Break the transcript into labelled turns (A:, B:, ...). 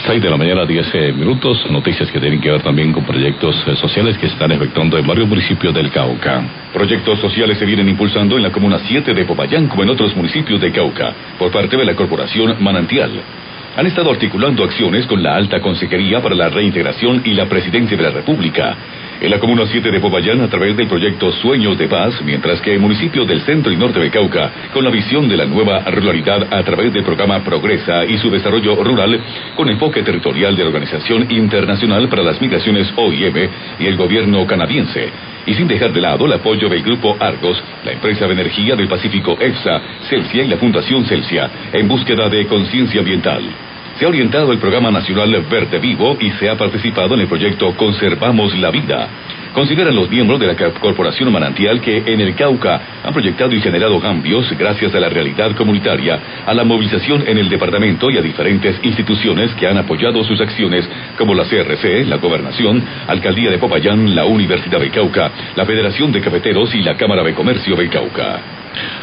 A: 6 de la mañana, 10 minutos. Noticias que tienen que ver también con proyectos sociales que se están efectuando en varios municipios del Cauca.
B: Proyectos sociales se vienen impulsando en la Comuna 7 de Popayán como en otros municipios de Cauca, por parte de la Corporación Manantial. Han estado articulando acciones con la Alta Consejería para la Reintegración y la Presidencia de la República. En la Comuna 7 de Popayán, a través del proyecto Sueños de Paz, mientras que en municipios del centro y norte de Cauca, con la visión de la nueva ruralidad a través del programa Progresa y su desarrollo rural, con enfoque territorial de la Organización Internacional para las Migraciones OIM y el gobierno canadiense. Y sin dejar de lado el apoyo del Grupo Argos, la empresa de energía del Pacífico EFSA, Celsia y la Fundación Celsia, en búsqueda de conciencia ambiental. Se ha orientado el Programa Nacional Verde Vivo y se ha participado en el proyecto Conservamos la Vida. Consideran los miembros de la Corporación Manantial que en el Cauca han proyectado y generado cambios gracias a la realidad comunitaria, a la movilización en el departamento y a diferentes instituciones que han apoyado sus acciones, como la CRC, la Gobernación, Alcaldía de Popayán, la Universidad del Cauca, la Federación de Cafeteros y la Cámara de Comercio del Cauca.